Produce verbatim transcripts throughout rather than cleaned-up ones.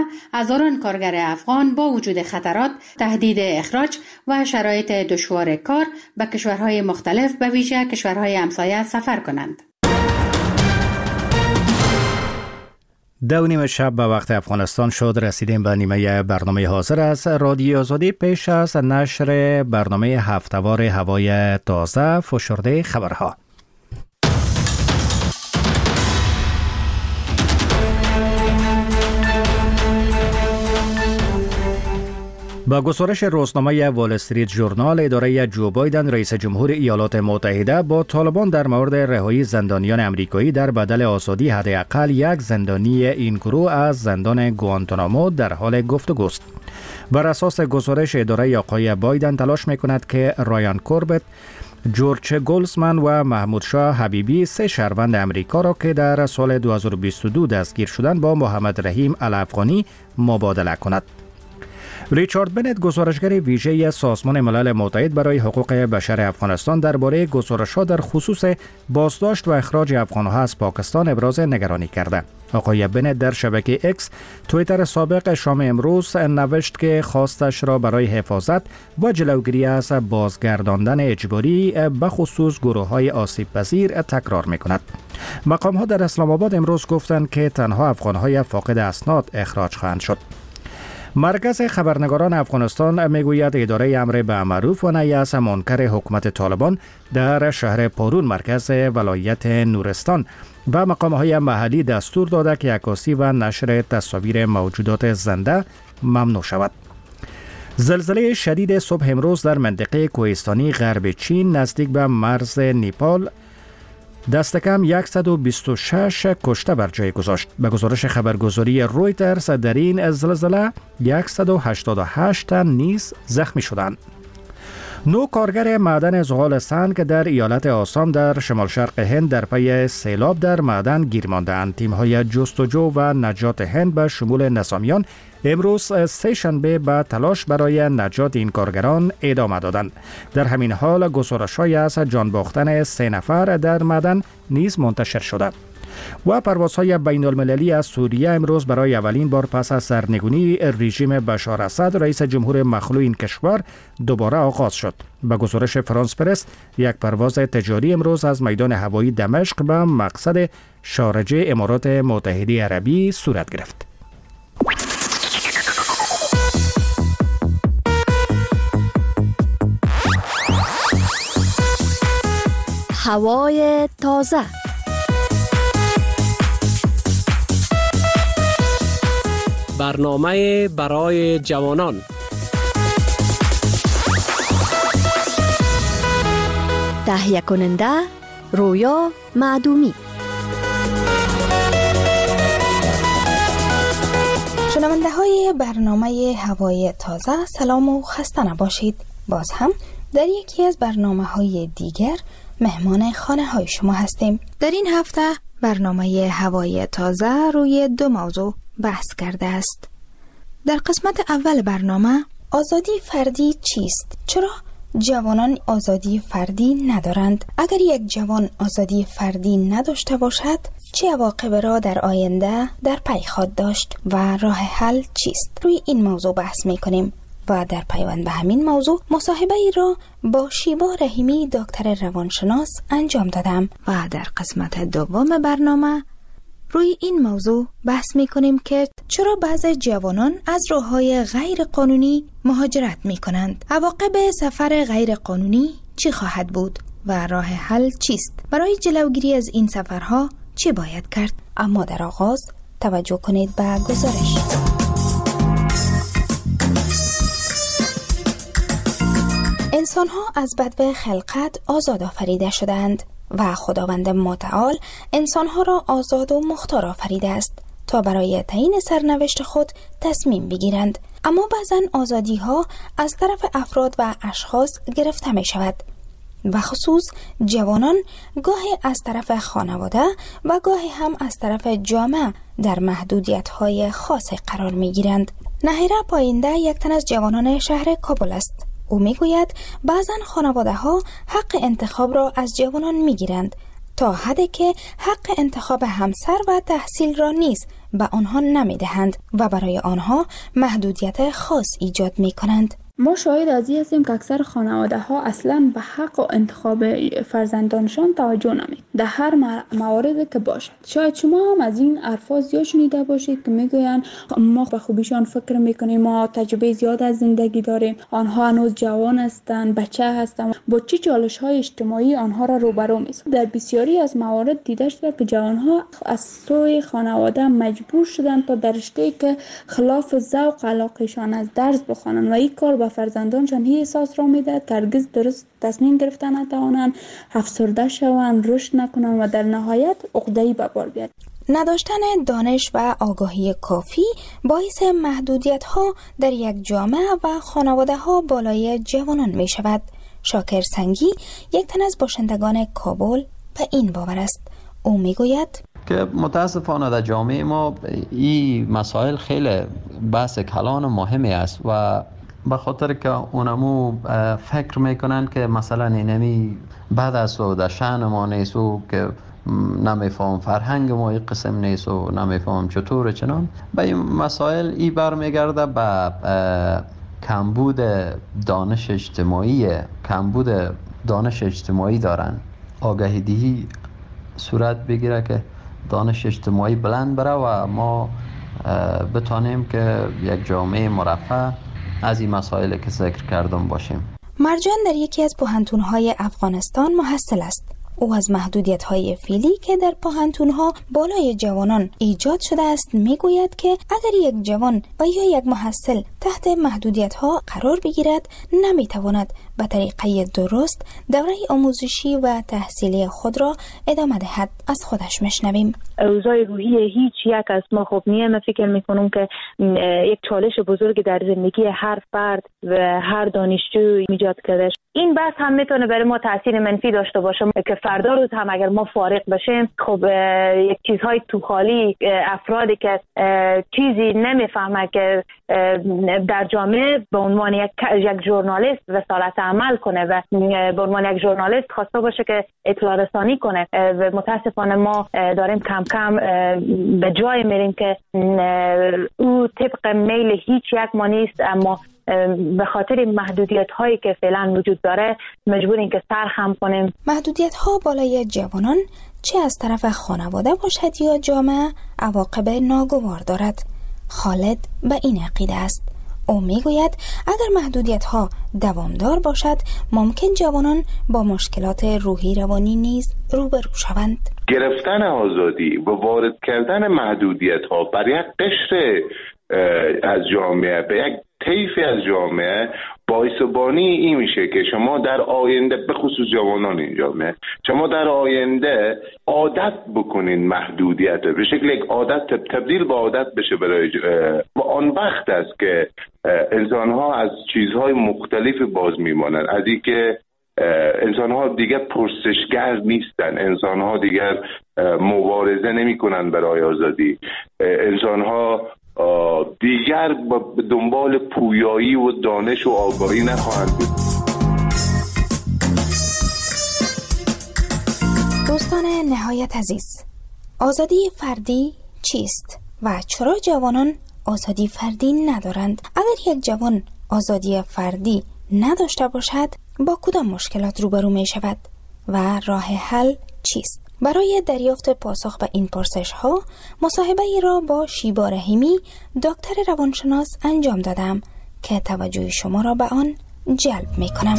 هزاران کارگر افغان با وجود خطرات، تهدید اخراج و شرایط دشوار کار به کشورهای مختلف به ویژه کشورهای همسایه سفر کنند. دو نیمه شب به وقت افغانستان شد. رسیدیم به نیمه برنامه حاضر از رادیو آزادی. پیش از نشر برنامه هفته‌وار هوای تازه، فشرده خبرها. با گزارش روزنامه وال استریت ژورنال، اداره جو بایدن رئیس جمهور ایالات متحده با طالبان در مورد رهایی زندانیان امریکایی در بدل آزادی حداقل یک زندانی این گروه از زندان گوانتانامو در حال گفتگوست. بر اساس گزارش اداره آقای بایدن تلاش می‌کند که رایان کوربت، جورج گولزمن و محمود شاه حبیبی، سه شهروند امریکا را که در سال دو هزار و بیست و دو دستگیر شدند با محمد رحیم الافغانی مبادله کند. ریچارد بنت، گزارشگر ویژه سازمان ملل متحد برای حقوق بشر افغانستان، درباره گزارش‌ها در خصوص بازداشت و اخراج افغان‌ها از پاکستان ابراز نگرانی کرده. آقای بنت در شبکه اکس توییتر سابق شام امروز نوشت که خواستش را برای حفاظت و جلوگیری از بازگرداندن اجباری به خصوص گروه‌های آسیب‌پذیر تکرار می‌کند. مقام‌ها در اسلام آباد امروز گفتند که تنها افغان‌های فاقد اسناد اخراج خواهند شد. مرکز خبرنگاران افغانستان میگوید اداره امر به معروف و نهی از منکر حکومت طالبان در شهر پارون مرکز ولایت نورستان و مقام‌های محلی دستور داده که عکاسی و نشر تصاویر موجودات زنده ممنوع شود. زلزله شدید صبح امروز در منطقه کوهستانی غرب چین نزدیک به مرز نیپال دست کم صد و بیست و شش کشته بر جای گذاشت. به گزارش خبرگزاری رویترز در این زلزله صد و هشتاد و هشت تن نیز زخمی شدند. نو کارگر معدن زغال سنگ در ایالت آسام در شمال شرق هند در پی سیلاب در معدن گیر ماندند. تیم‌های جستجو و نجات هند به شمول نظامیان امروز سه شنبه به تلاش برای نجات این کارگران ادامه دادند. در همین حال گزارش‌های از جان باختن سه نفر در معدن نیز منتشر شده. و پروازهای بین المللی از سوریه امروز برای اولین بار پس از سرنگونی رژیم بشار اسد رئیس جمهور مخلوع این کشور دوباره آغاز شد. به گزارش فرانس پرس، یک پرواز تجاری امروز از میدان هوایی دمشق به مقصد شارجه امارات متحده عربی صورت گرفت. هوای تازه. برنامه برای جوانان. تهیه کننده رویا معدومی. شنونده های برنامه هوای تازه، سلام و خسته نباشید. باز هم در یکی از برنامه های دیگر مهمان خانه های شما هستیم. در این هفته برنامه هوای تازه روی دو موضوع بحث کرده است. در قسمت اول برنامه آزادی فردی چیست؟ چرا جوانان آزادی فردی ندارند؟ اگر یک جوان آزادی فردی نداشته باشد چه عواقب را در آینده در پی خواهد داشت و راه حل چیست؟ روی این موضوع بحث می‌کنیم و در پیوند به همین موضوع مصاحبه ای را با شیبا رحیمی دکتر روانشناس انجام دادم و در قسمت دوم برنامه روی این موضوع بحث می کنیم که چرا بعضی جوانان از راه‌های غیر قانونی مهاجرت می کنند. عواقب سفر غیر قانونی چی خواهد بود و راه حل چیست؟ برای جلوگیری از این سفرها چی باید کرد؟ اما در آغاز توجه کنید به گزارش. انسان‌ها از بدو خلقت آزاد آفریده شدند و خداوند متعال انسان‌ها را آزاد و مختار آفریده است تا برای تعیین سرنوشت خود تصمیم بگیرند. اما بعضن آزادی‌ها از طرف افراد و اشخاص گرفته می شود و خصوص جوانان گاهی از طرف خانواده و گاهی هم از طرف جامعه در محدودیت‌های خاص قرار می‌گیرند. نهیره پاینده یک تن از جوانان شهر کابل است. او میگوید بعضن خانواده ها حق انتخاب را از جوانان میگیرند تا حدی که حق انتخاب همسر و تحصیل را نیز به آنها نمی‌دهند و برای آنها محدودیت خاص ایجاد می‌کنند. ما شاهد از این هستیم که اکثر خانواده ها اصلا به حق و انتخاب فرزندانشان توجه نمی در هر مواردی که باشد. شاید شما هم از این الفاظ زیاد شنیده باشید که میگویند ما به خوبیشان فکر میکنیم، ما تجربه زیاد از زندگی داریم، آنها هنوز جوان هستند، بچه هستند، با چه چالش های اجتماعی آنها را روبرو می‌سازد. در بسیاری از موارد دیده شده که جوانها از سوی خانواده مجبور شدند تا در رشته‌ای که خلاف ذوق علاقهشان از درس بخوانند و این کار به فرزندانشان هی احساس را میده که هرگز درست تصمیم گرفتن نتوانند، افسرده شوند، رشد نکنند و در نهایت عقده‌ای به بار بیاید. نداشتن دانش و آگاهی کافی باعث محدودیت ها در یک جامعه و خانواده ها بالای جوانان می شود. شاکر سنگی یک تن از باشندگان کابل به این باور است. او می گوید که متاسفانه در جامعه ما این مسائل خیلی بحث کلان مهمی است و به خاطر که اونمو فکر میکنن که مثلا اینمی بعد از و در شأن ما نیست و که نمیفهم فرهنگ ما این قسم نیست و نمیفهم چطور چنان به این مسائل ای برمیگرده به کمبود دانش اجتماعی کمبود دانش اجتماعی دارن. آگاهی دهی صورت بگیره که دانش اجتماعی بلند بره و ما بتانیم که یک جامعه مرفه از این مسائل که ذکر کردم باشیم. مرجان در یکی از پوهنتون‌های افغانستان محصل است. او از محدودیت‌های فعلی که در پوهنتون‌ها بالای جوانان ایجاد شده است میگوید که اگر یک جوان و یا یک محصل تحت محدودیت‌ها قرار بگیرد نمیتواند به طریقه درست دوره آموزشی و تحصیلی خود را ادامه دهد. از خودش میشنویم. اوضاع روحی هیچ یک از ما خوب نیه. من فکر میکنم که یک چالش بزرگ در زندگی هر فرد و هر دانشجو ایجاد کرده. این بحث هم میتونه برای ما تاثیر منفی داشته باشه که فردا روز هم اگر ما فارغ بشیم خب یک چیزهای تو خالی افرادی که چیزی نمیفهمه که در جامعه به عنوان یک یک ژورنالیست رسالت عمل کنه و به عنوان یک ژورنالیست خواسته باشه که اطلاع رسانی کنه و متاسفانه ما داریم کم کم به جای میریم که او طبق میل هیچ یک ما نیست، اما به خاطر محدودیت هایی که فعلا وجود داره مجبوریم که سر خم کنیم. محدودیت ها بالای جوانان چه از طرف خانواده باشد یا جامعه عواقب ناگوار دارد. خالد به این عقیده است. او میگوید اگر محدودیت ها دوامدار باشد ممکن جوانان با مشکلات روحی روانی نیز روبرو شوند. گرفتن آزادی و وارد کردن محدودیت ها بر یک قشر از جامعه به یک طیفی از جامعه باعث بانی این میشه که شما در آینده به خصوص جوانان این جامعه شما در آینده عادت بکنین محدودیت به شکل یک عادت تبدیل به عادت بشه برای و آن وقت است که انسان ها از چیزهای مختلف باز میمانند. از این که انسان ها دیگر پرسشگر نیستن، انسان ها دیگر مبارزه نمی کنن برای آزادی، انسان ها دیگر به دنبال پویایی و دانش و آگاهی نخواهند بود. دوستان نهایت عزیز، آزادی فردی چیست و چرا جوانان آزادی فردی ندارند؟ اگر یک جوان آزادی فردی نداشته باشد با کدام مشکلات روبرو می شود و راه حل چیست؟ برای دریافت پاسخ به این پرسش ها مصاحبه ای را با شیبا رحیمی دکتر روانشناس انجام دادم که توجه شما را به آن جلب می کنم.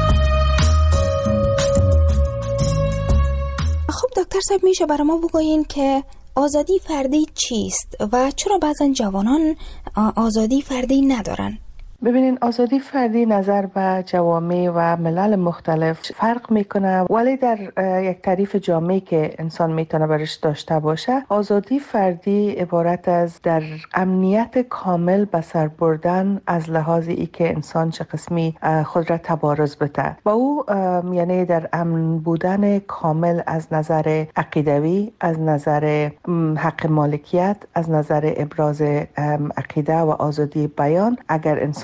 خب دکتر صاحب، میشه برای ما بگویین که آزادی فردی چیست و چرا بعضا جوانان آزادی فردی ندارن؟ ببینین، آزادی فردی نظر به جوامع و ملل مختلف فرق میکنه، ولی در یک تعریف جامعی که انسان میتونه برش داشته باشه، آزادی فردی عبارت از در امنیت کامل به سر بردن از لحاظ ای که انسان چه قسمی خود را تبارز بده و او یعنی در امن بودن کامل از نظر عقیدوی، از نظر حق مالکیت، از نظر ابراز عقیده و آزادی بیان. اگر انسان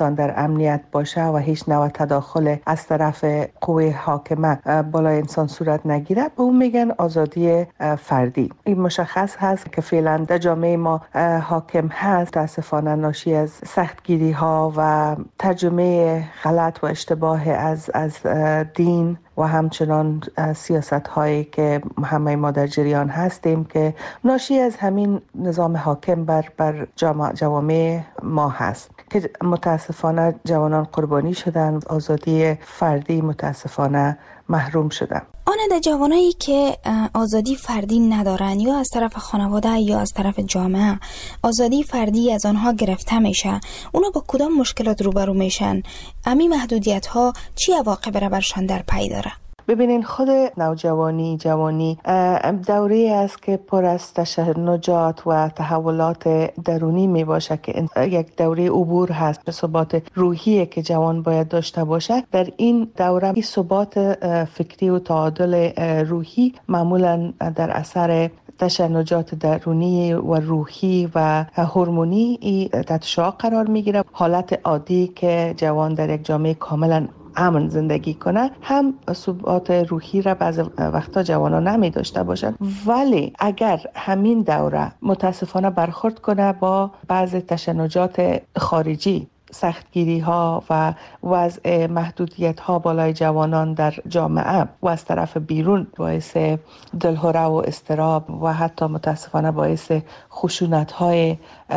انسان در امنیت باشه و هیچ نوع تداخل از طرف قوه حاکمه بالای انسان صورت نگیره، به اون میگن آزادی فردی. این مشخص هست که فعلا در جامعه ما حاکم هست، متاسفانه ناشی از سختگیری ها و ترجمه غلط و اشتباه از از دین و همچنان سیاست هایی که همه ما در جریان هستیم که ناشی از همین نظام حاکم بر بر جوامع ما هست که متاسفانه جوانان قربانی شدن، آزادی فردی متاسفانه محروم شدن. آن در جوانایی که آزادی فردی ندارن یا از طرف خانواده یا از طرف جامعه آزادی فردی از آنها گرفته میشه، اونا با کدام مشکلات روبرو میشن؟ امی محدودیت ها چی عواقب را برشان در پی داره؟ ببینین خود نوجوانی جوانی دوره است که پر از تشنجات و تحولات درونی می باشه که یک دوره عبور هست به ثبات روحی که جوان باید داشته باشه. در این دوره این ثبات فکری و تعادل روحی معمولا در اثر تشنجات درونی و روحی و هورمونی تحت شعاع قرار میگیره. حالت عادی که جوان در یک جامعه کاملا امن زندگی کنه هم ثبات روحی را بعض وقتا جوانا نمی داشته باشند، ولی اگر همین دوره متاسفانه برخورد کنه با بعض تشنجات خارجی، سختگیری ها و وضع محدودیت ها بالای جوانان در جامعه و از طرف بیرون باعث دلهره و اضطراب و حتی متاسفانه باعث خشونت های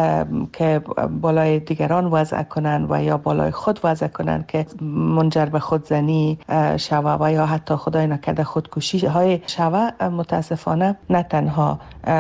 که بالای دیگران وضع کنن و یا بالای خود وضع کنن که منجر به خودزنی شوه و یا حتی خدای نکرده خودکشی های شوه، متاسفانه نه تنها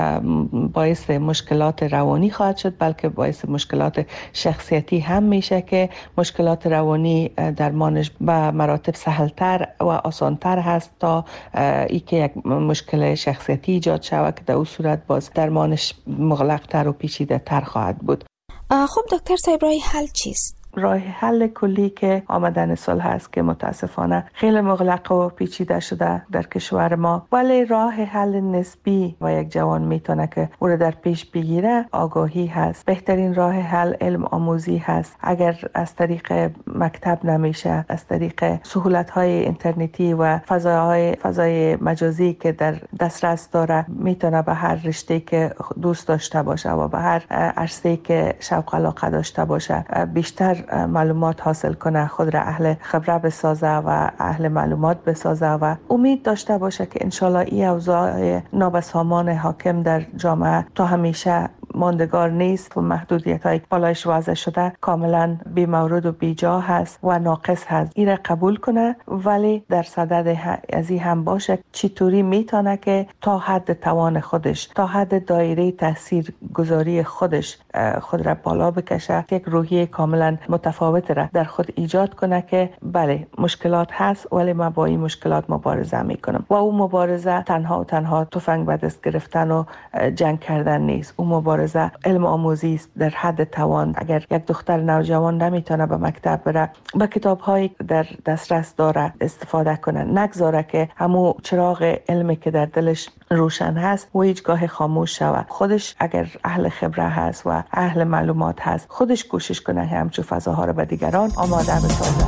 باعث مشکلات روانی خواهد شد بلکه باعث مشکلات شخصیتی هم میشه که مشکلات روانی درمانش به مراتب سهلتر و آسانتر هست تا ای که یک مشکل شخصیتی ایجاد شود که در اون صورت باز درمانش مغلق‌تر و پیچیده‌تر خواهد بود. خب دکتر صاحب، راه حل چیست؟ راه حل کلی که آمدن صلح هست که متاسفانه خیلی مغلق و پیچیده شده در کشور ما، ولی راه حل نسبی و یک جوان میتونه که او را در پیش بگیره آگاهی هست. بهترین راه حل علم آموزی هست. اگر از طریق مکتب نمیشه، از طریق سهولت‌های اینترنتی و فضاهای فضای مجازی که در دسترس داره میتونه به هر رشته که دوست داشته باشه و به هر عرصه‌ای که شوق علاقه داشته باشه بیشتر معلومات حاصل کنه، خود را اهل خبره بسازه و اهل معلومات بسازه و امید داشته باشه که انشالله این اوضاع نابسامان حاکم در جامعه تا همیشه ماندگار نیست و محدودیت های بالایش وضع شده کاملا بی مورد و بی جا هست و ناقص هست. این را قبول کنه، ولی در صدد از این هم باشه چطوری میتونه که تا حد توان خودش، تا حد دایره تاثیر گذاری خودش خود را بالا بکشه، یک روحیه کاملا متفاوت را در خود ایجاد کنه که بله مشکلات هست ولی من با این مشکلات مبارزه میکنم و اون مبارزه تنها و تنها تفنگ به دست گرفتن و جنگ کردن نیست. اون مبارزه علم آموزی است در حد توان. اگر یک دختر نوجوان نمیتونه به مکتب بره، با کتاب‌هایی در دسترس داره استفاده کنه، نگذاره که همون چراغ علمی که در دلش روشن هست و هیچگاه خاموش شود. خودش اگر اهل خبره هست و اهل معلومات هست، خودش کوشش کنه همچون فضاها رو به دیگران آماده بسازه.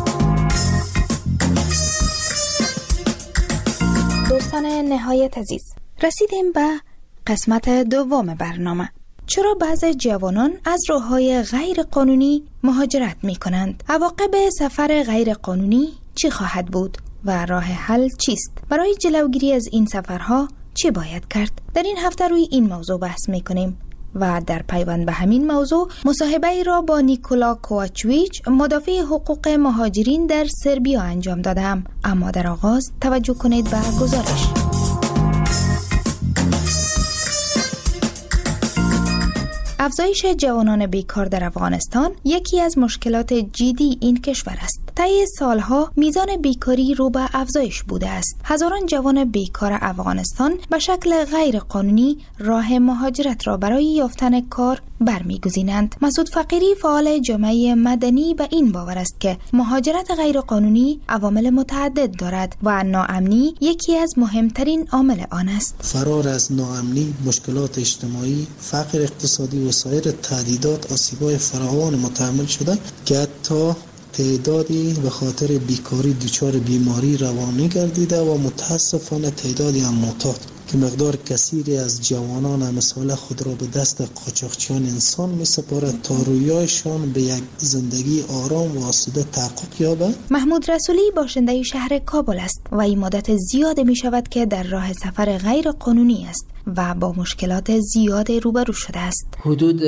دوستان نهایت عزیز، رسیدیم به قسمت دوم برنامه. چرا بعضی جوانان از راه‌های غیر قانونی مهاجرت می کنند؟ عواقب سفر غیر قانونی چی خواهد بود و راه حل چیست؟ برای جلوگیری از این سفرها چی باید کرد؟ در این هفته روی این موضوع بحث می کنیم و در پیوند به همین موضوع مصاحبه ای را با نیکولا کوواچویچ، مدافع حقوق مهاجرین در سربیا انجام دادم. اما در آغاز توجه کنید به گزارش. افزایش جوانان بیکار در افغانستان یکی از مشکلات جدی این کشور است. طی سالها میزان بیکاری رو به افزایش بوده است. هزاران جوان بیکار افغانستان به شکل غیر قانونی راه مهاجرت را برای یافتن کار برمیگزینند. مسعود فقیری، فعال جامعه مدنی، به این باور است که مهاجرت غیر قانونی عوامل متعدد دارد و ناامنی یکی از مهمترین عامل آن است. فرار از ناامنی، مشکلات اجتماعی، فقر اقتصادی و سایر تهدیدات آسیب‌های فراوان متحمل شده که حتی تعدادی به خاطر بیکاری دچار بیماری روانی گردیده و متاسفانه تعدادی هم معتاد که مقدار کثیری از جوانان مثال خود را به دست قاچاقچیان انسان می سپارد تا رویایشان به یک زندگی آرام و آسوده تحقق یابد. محمود رسولی باشنده شهر کابل است و این مدت زیاد می شود که در راه سفر غیر قانونی است و با مشکلات زیاد روبرو شده است. حدود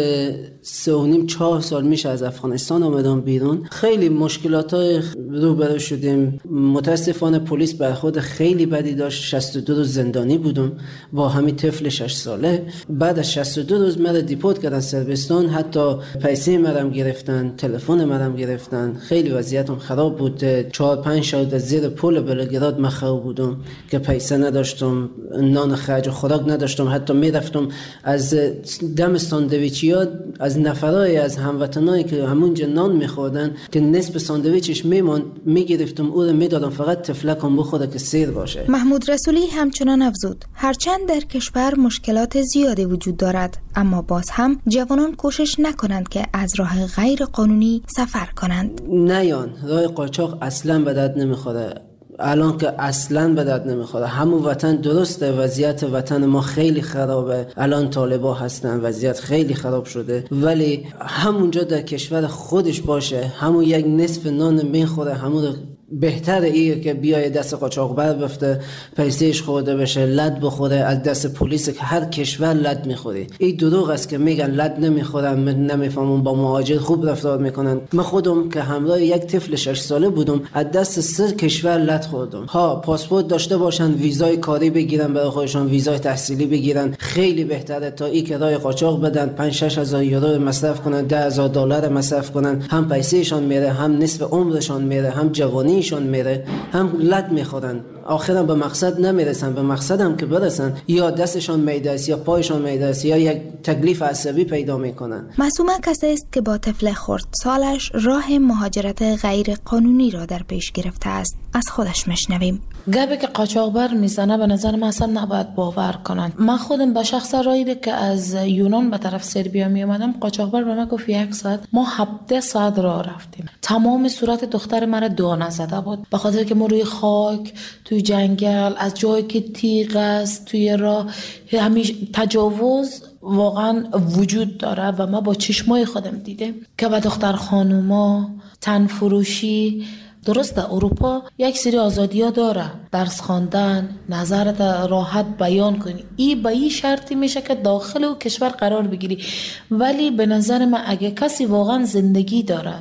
سه و نیم چهار سال میشه از افغانستان آمدم بیرون. خیلی مشکلات های روبرو شدیم. متاسفانه پلیس برخورد خیلی بدی داشت. شصت و دو روز زندانی بودم با همین طفل شش ساله. بعد از شصت و دو روز مرا دیپورت کردن سربستان. حتی پیسه مرا گرفتن، تلفن مرا گرفتن. خیلی وضعیتم خراب بود. چهار پنج شب از زیر پل بلگراد مخروب بودم که پیسه نداشتم، نان خرج و خوراک نداشتم. حتی میرفتم از دم ساندویچیا از نفرای از هموطنایی که همونجا نان میخوردن که نصف ساندویچش میموند میگرفتم او رو میدادم فقط تفلکم بخوره که سیر باشه. محمود رسولی همچنان افزود هرچند در کشور مشکلات زیادی وجود دارد اما باز هم جوانان کوشش نکنند که از راه غیر قانونی سفر کنند. نیان راه قاچاق اصلا به درد نمیخوره. الان که اصلاً به درد نمیخوره. همون وطن درسته، وضعیت وطن ما خیلی خرابه، الان طالبا هستن، وضعیت خیلی خراب شده، ولی همونجا در کشور خودش باشه همون یک نصف نان میخوره، همون بهتره ایه که بیای دست قاچاقبر بفته، پیسهش خورده بشه، لد بخوره از دست پلیس که هر کشور لد میخوری. این دروغ است که میگن لد نمیخورن، من نمیفهمم با مهاجر خوب رفتار میکنن. من خودم که همراه یک طفل شش ساله بودم از دست سه کشور لد خوردم. ها پاسپورت داشته باشن، ویزای کاری بگیرن برای خودشون، ویزای تحصیلی بگیرن، خیلی بهتره تا این که راه قاچاق بدن، پنج شش هزار یورو مصرف کنن، ده هزار دلار مصرف کنن، هم پیسهشون میره، هم نصف عمرشون میره، هم جوانی شون میره، هم لد میخورن، آخرا به مقصد نمیرسن. به مقصدم که برسن یا دستشان میده است یا پایشان میده است یا یک تکلیف عصبی پیدا میکنن. معصومه کسی است که با طفل خردسالش راه مهاجرت غیر قانونی را در پیش گرفته است. از خودش میشنویم. گبه که قاچاقبر میزنه به نظر من اصلا نباید باور کنن. من خودم به شخص رایده که از یونان به طرف سربیا می اومدم، قاچاقبر به من گفت یک ساعت، ما هفده ساعت راه رفتیم. تمام صورت دختر مرا دانه زده بود به خاطر که ما روی خاک، توی جنگل، از جایی که تیغ است توی راه، همیشه تجاوز واقعا وجود داره و ما با چشمای خودم دیدم که به دختر خانوما تن فروشی. درسته اروپا یک سری آزادی ها داره، درس خواندن، نظرت راحت بیان کنی، این به این شرطی میشه که داخل و کشور قرار بگیری. ولی به نظر من اگه کسی واقعا زندگی داره،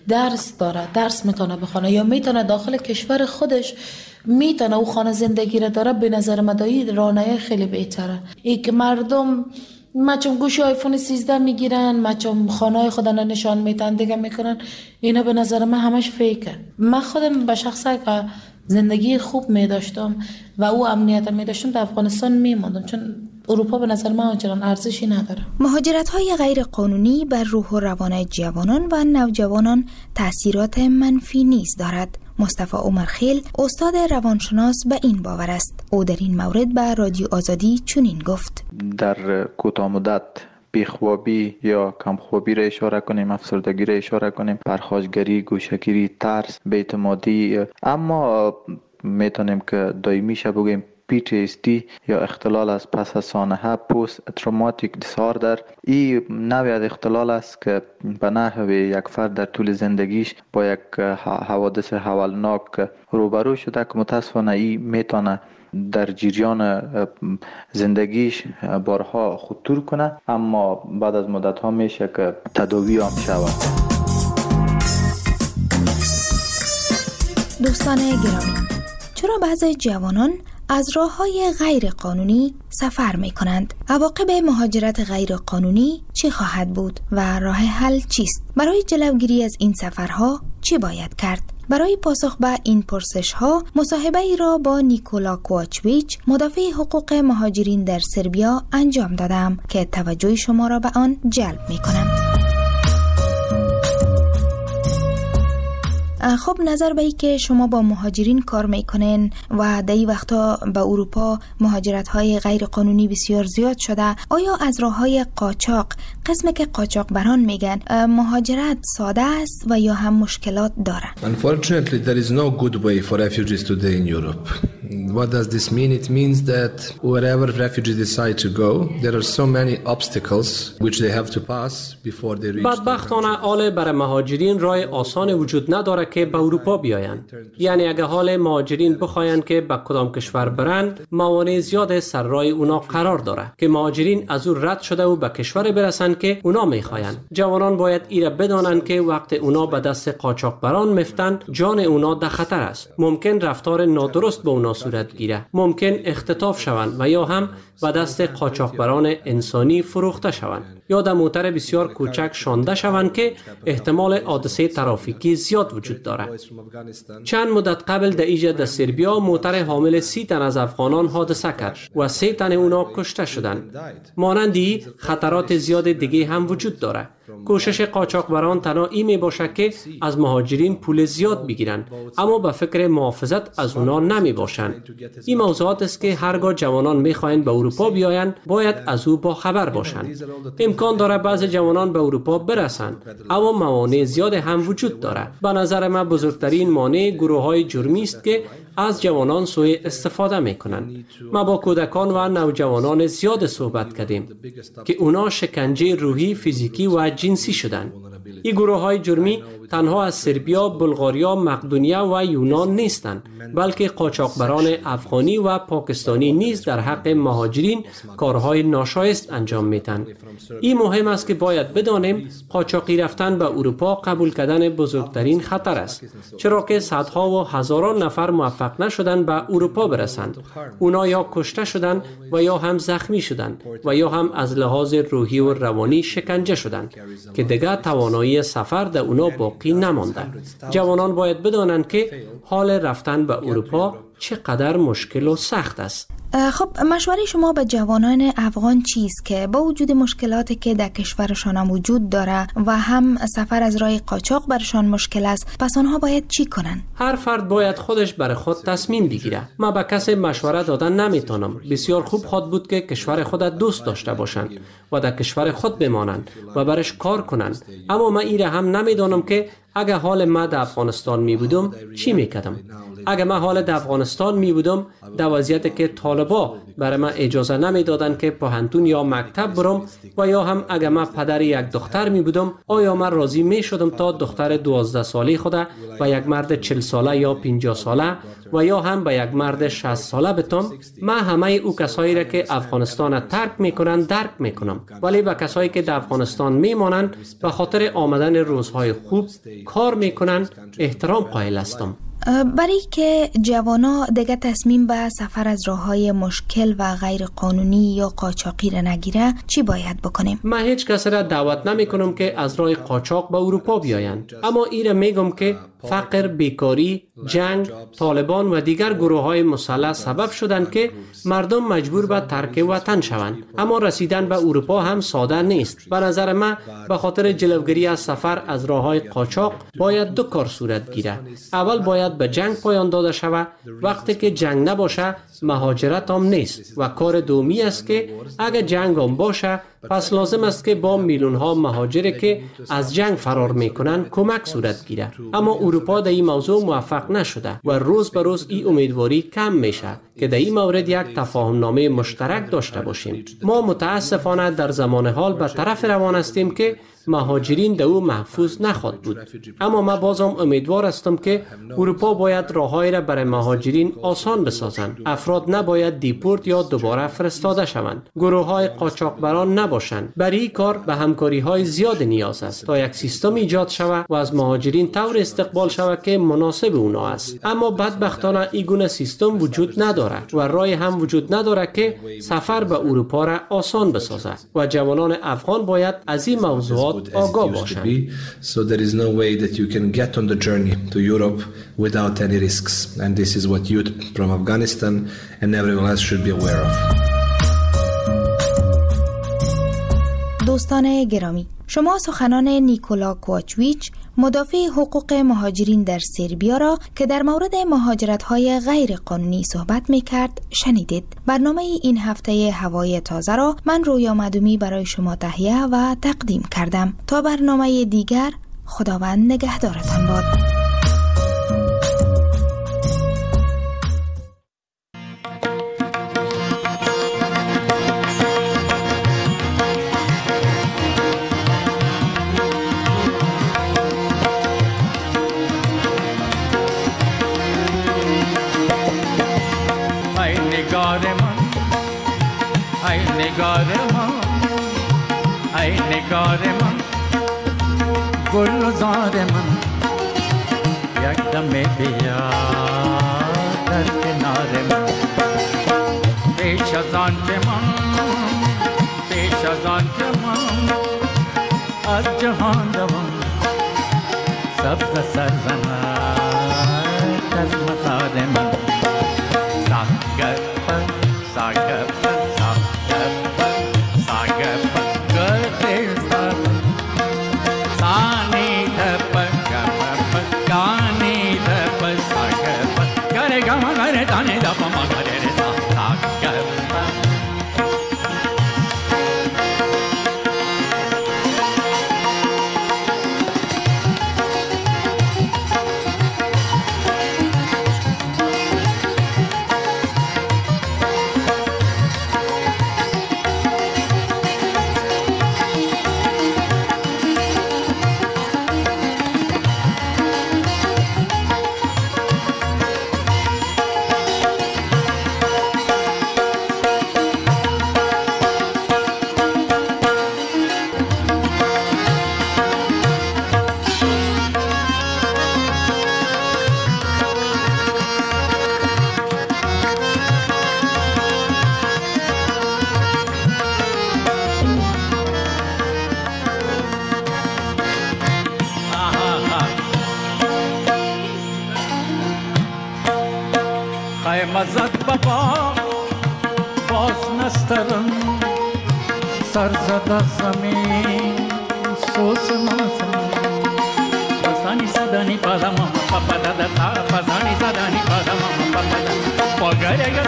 درس داره، درس میتونه بخونه یا میتونه داخل کشور خودش میتونه او خانه زندگی را داره، به نظر من دایی رانه خیلی بهتره. ای که مردم مچم گوشی آیفون سیزده میگیرن، مچم خانه خودن نشان میتن دیگه میکنن، اینا به نظر من همش فیکه. من خودم به شخصه که زندگی خوب میداشتم و او امنیت میداشتم در افغانستان میماندم، چون اروپا به نظر من آنچنان ارزشی نداره. مهاجرت‌های غیر قانونی بر روح و روان جوانان و نوجوانان تأثیرات منفی نیز دارد. مصطفی عمرخیل استاد روانشناس به این باور است. او در این مورد به رادیو آزادی چنین گفت: در کوتاه مدت بیخوابی یا کمخوابی را اشاره کنیم، افسردگی را اشاره کنیم، پرخاشگری، گوشه‌گیری، ترس، بی‌اعتمادی، اما میتونیم که دائمی شه بگیم پی تی اس دی یا اختلال از پس از سانحه، پوست تروماتیک دیساردر. این نوعی از اختلال است که به نحو یک فرد در طول زندگیش با یک حوادث هولناک روبرو شده که متاسفانه این میتونه در جریان زندگیش بارها خطور کنه، اما بعد از مدت ها میشه که تداوی هم شود. دوستان گرامی، چرا بعضی جوانان از راه‌های غیر قانونی سفر می‌کنند؟ عواقب مهاجرت غیر قانونی چی خواهد بود و راه حل چیست؟ برای جلوگیری از این سفرها چی باید کرد؟ برای پاسخ به این پرسش‌ها مصاحبه ای را با نیکولا کوواچویچ، مدافع حقوق مهاجرین در سربیا انجام دادم که توجه شما را به آن جلب می‌کنم. خب نظر به ای که شما با مهاجرین کار میکنین و در این وقتا به اروپا مهاجرت های غیر قانونی بسیار زیاد شده، آیا از راه های قاچاق قسم که قاچاقبران میگن مهاجرت ساده است و یا هم مشکلات داره. Unfortunately, there is no good way for refugees today in Europe. What does this mean? It means that wherever refugees decide to go, there are so many obstacles which they have to pass before they reach. بدبختانه حال برای مهاجرین راه آسان وجود نداره که به اروپا بیایند. یعنی اگه حال مهاجرین بخواین که به کدام کشور برند، موانع زیاد سر راه اونا قرار داره که مهاجرین از او رد شده و به کشور برسند که اونا میخواین. جوانان باید ایره بدانند که وقت اونا به دست قاچاقبران میفتن، جان اونا در خطر است. ممکن رفتار نادرست به اونا صورت گیره، ممکن اختطاف شوند و یا هم به دست قاچاقبران انسانی فروخته شوند یا در موتر بسیار کوچک شانده شوند که احتمال حادثه ترافیکی زیاد وجود دارد. چند مدت قبل در ایجا در سربیا موتر حامل سی تن از افغانان حادثه کرد و سه تن اونا کشته شدند. مانندی خطرات زیاد دیگه هم وجود دارد. کوشش قاچاقبران تنها این می باشه که از مهاجرین پول زیاد بگیرند، اما به فکر محافظت از اونا نمی باشند. این موضوعات است که هرگاه جوانان می خواهند به اروپا بیایند باید از او با خبر باشند. امکان داره بعضی جوانان به اروپا برسند، اما موانع زیاد هم وجود داره. به نظر من بزرگترین مانع گروه های جرمی است که از جوانان سوء استفاده میکنند. ما با کودکان و نوجوانان زیاد صحبت کردیم که اونا شکنجه روحی، فیزیکی و جنسی شدند. این گروه های جرمی تنها از سربیا، بلغاریا، مقدونیه و یونان نیستند، بلکه قاچاقبران افغانی و پاکستانی نیز در حق مهاجرین کارهای ناشایست انجام میدن. این مهم است که باید بدانیم قاچاقی رفتن به اروپا قبول کردن بزرگترین خطر است، چرا که صدها و هزاران نفر موفق نشدند به اروپا برسند. اونا یا کشته شدند و یا هم زخمی شدند و یا هم از لحاظ روحی و روانی شکنجه شدند که دیگر توانایی سفر در اونا باقی نمانده. جوانان باید بدانند که حال رفتن به اروپا چقدر مشکل و سخت است. خب مشوره شما به جوانان افغان چیست که با وجود مشکلاتی که در کشورشان هم وجود داره و هم سفر از راه قاچاق برشان مشکل است، پس آنها باید چی کنن؟ هر فرد باید خودش برای خود تصمیم بگیره. من به کسی مشوره دادن نمیتونم. بسیار خوب خود بود که کشور خود دوست داشته باشند و در کشور خود بمانند و برش کار کنند. اما من ایره هم نمیدانم که اگه حال ما در افغانستان می بودم چی میکردم. اگه من حال در افغانستان می بودم در وضعیتی که طالبا برای من اجازه نمی دادن که پانتون یا مکتب برم و یا هم اگه من پدر یک دختر می بودم، آیا من راضی می شدم تا دختر دوازده ساله خود و یک مرد چهل ساله یا پنجاه ساله و یا هم به یک مرد شصت ساله بتم؟ من همه او کسایی را که افغانستان ترک میکنن درک میکنم، ولی به کسایی که در افغانستان میمانند به خاطر آمدن روزهای خوب کار میکنن احترام قائل هستم. برای که جوانا دیگه تصمیم به سفر از راههای مشکل و غیر قانونی یا قاچاقی را نگیره چی باید بکنیم؟ من هیچ کس را دعوت نمی کنم که از راه قاچاق به اروپا بیایند، اما ایره میگم که فقر، بیکاری، جنگ، طالبان و دیگر گروه های مسلح سبب شدند که مردم مجبور به ترک وطن شوند. اما رسیدن به اروپا هم ساده نیست. به نظر من به خاطر جلوگیری از سفر از راه های قاچاق باید دو کار صورت گیره. اول باید به جنگ پایان داده شود. وقتی که جنگ نباشه مهاجرت هم نیست و کار دومی است که اگر جنگ هم باشه پس لازم است که با میلیون ها مهاجری که از جنگ فرار میکنن کمک صورت گیره. اما اروپا در این موضوع موفق نشده و روز به روز این امیدواری کم میشه که در این مورد یک تفاهم نامه مشترک داشته باشیم. ما متاسفانه در زمان حال به طرف روان هستیم که مهاجرین در او محفوظ نخواهد بود. اما من بازم امیدوار هستم که اروپا باید راههایی را برای مهاجرین آسان بسازند. افراد نباید دیپورت یا دوباره فرستاده شوند. گروه های قاچاقبران نباشند. برای این کار به همکاری های زیاد نیاز است تا یک سیستم ایجاد شود و از مهاجرین طور استقبال شود که مناسب اونا است. اما بدبختانه این گونه سیستم وجود ندارد و راه هم وجود ندارد که سفر به اروپا را آسان بسازد و جوانان افغان باید از این موضوعات آگاه باشند. So there is no way that you can get on the journey to Europe without any risks, and this is what youth from Afghanistan and everyone else should be aware of. دوستان گرامی، شما سخنان نیکولا کوچویچ مدافع حقوق مهاجرین در سربیا را که در مورد مهاجرت‌های غیر قانونی صحبت می‌کرد شنیدید. برنامه این هفته هوای تازه را من رویا مدومی برای شما تهیه و تقدیم کردم. تا برنامه دیگر، خداوند نگهدارتان باد. ای نگار من گلزار من یک دم بیا در کنار من پیش از آن که من پیش از آن که من از جهان دوم سبز سرزند از مزار من ساگر پر ساگر پر ساگر پر ساگر پر گرده سر سانی دپر گمر پر گانی دپر ساگر پر گره گمر گره دانی دپر مگره رسا ساگر پر مزد بابا باز نسترم سر زده زمین سوز نازم پسانی زدانی پادم پاپا دادا تا پسانی زدانی پادم پاپا دادا پاگرگا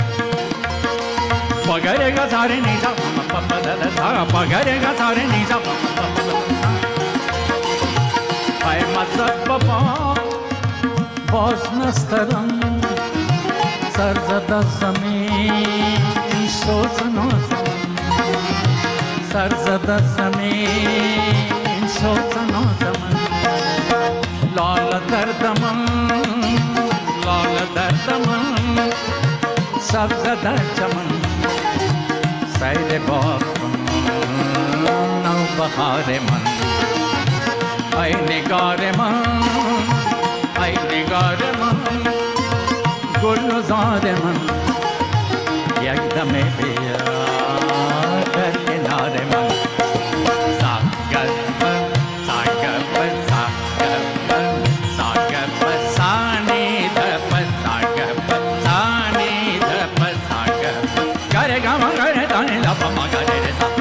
پاگرگا ساره نیزا پاپا دادا تا پاگرگا ساره نیزا پاپا دادا ای مزد بابا باز نسترم سر زده زمین سوز نازم سر زده زمین سوز نازم لال دردم لال دردم سبز در چمن سیل باغ نو بهار من ای نگار من ای نگار من گلزار من یک دم بیا در کنار من ساگر پر ساگر پر ساگر پر ساگر پر سانی پر ساگر پر سانی پر ساگر گره گام گره دانی لپا ما گره ساگر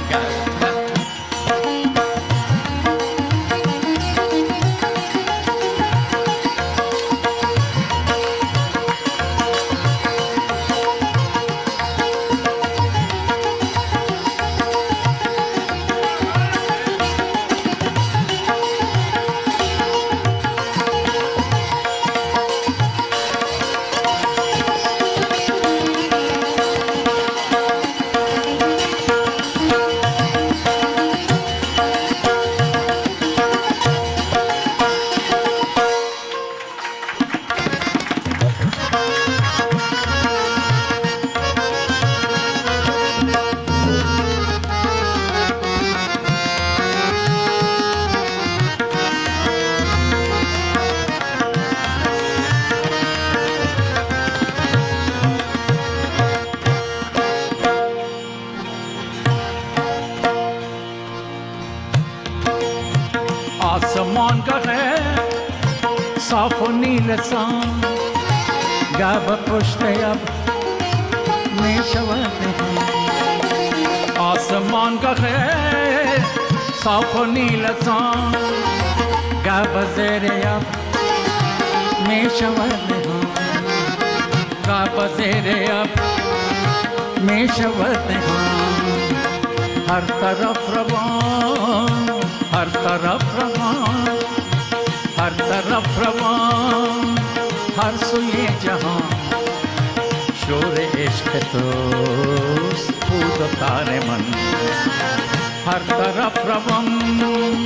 آسمان کا ہے صاف و نیل سان گاب پشت اب می شود ہیں आसमान का खैर साफ नील सान का बज़ेरे अब में शवद हाँ का बज़ेरे अब में शवद हाँ हर तरफ रवान हर तरफ रवान हर तरफ रवान हर सुए जहां शोर इश्क तो फूट तारे मन हर तरफ रवान